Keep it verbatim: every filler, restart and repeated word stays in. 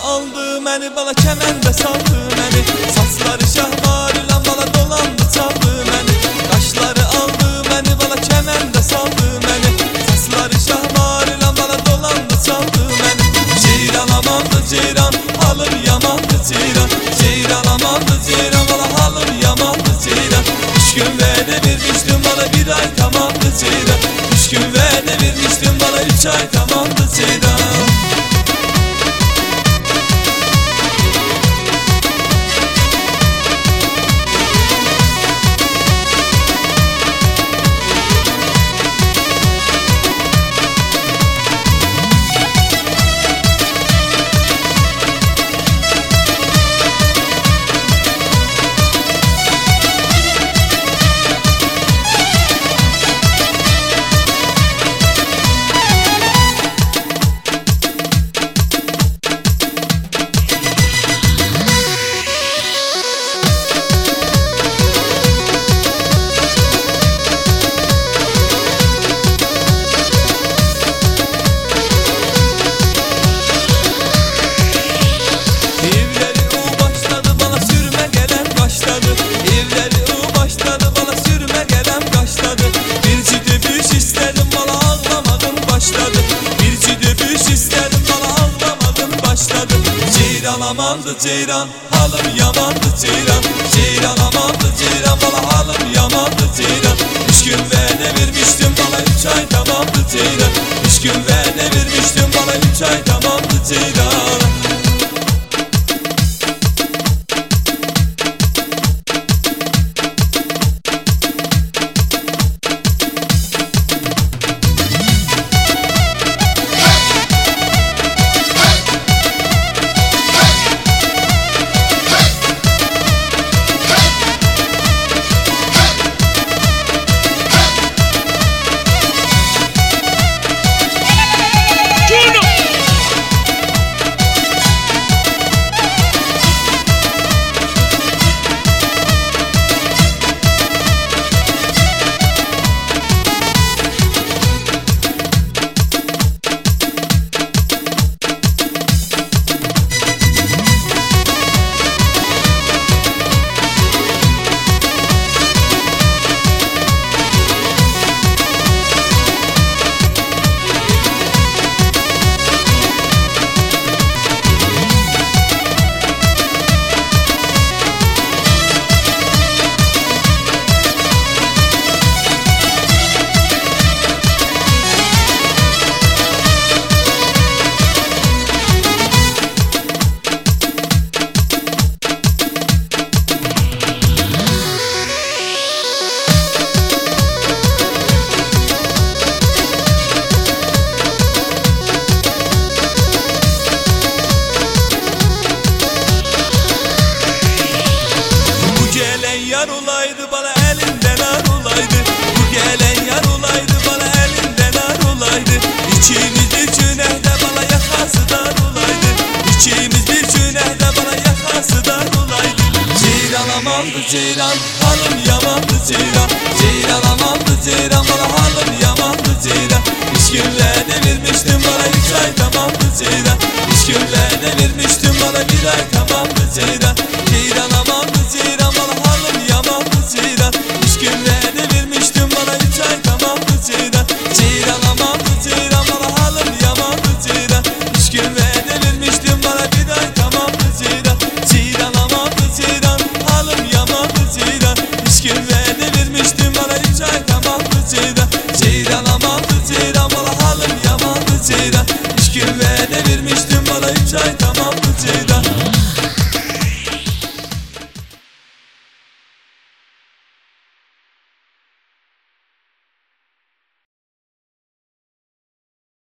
aldı məni, bala kəməndə saldı məni. Saçları şahvar ilə bala dolandı çaldı məni. Qaşları aldı məni, bala kəməndə saldı məni. Saçları şahvar ilə bala dolandı çaldı məni. Ceyran amandı ceyran, halım yamandı ceyran. Ceyran amandı ceyran, bala halım yamandı ceyran. Üç gün vədə vermişdim bana, bir ay tamamdı ceyran. Üç gün vədə vermişdim bana, üç ay tamamdı ceyran. Ceyran amandı ceyran, halım yamandı ceyran. Ceyran amandı ceyran, bana halım yamandı ceyran. Üç gün vədə vermiştim bana, üç ay tamamdı ceyran. Üç gün vədə vermiştim bana, üç ay tamamdı ceyran. Yar olaydı bana elinden ar olaydı. Bu gelen yar olaydı bana elinden ar olaydı. İkimiz bir cünehde bana yakası dar olaydı. İkimiz bir cünehde bana yakası dar olaydı. Ceyran amandı ceyran, halım yamandı ceyran. Ceyran amandı ceyran, bana halım yamandı ceyran. Üç gün vədə vermiştim bana, üç ay tamamdı ceyran. Üç gün vədə vermiştim bana, bir ay tamamdı ceyran. Ceyran amandı ceyran, bana halım yamandı ceyran. Üç gün vədə vermiştim bana, üç ay tamamdı ceyran. Ceyran amandı ceyran, bana halım yamandı ceyran. Üç gün vədə vermiştim bana, bir ay tamamdı ceyran. Ceyran amandı ceyran, halım yamandı ceyran. Üç gün vədə vermiştim bana, üç ay tamamdı ceyran. Ceyran amandı ceyran, bana halım yamandı ceyran. Üç gün vədə vermiştim bana, üç ay tamamdı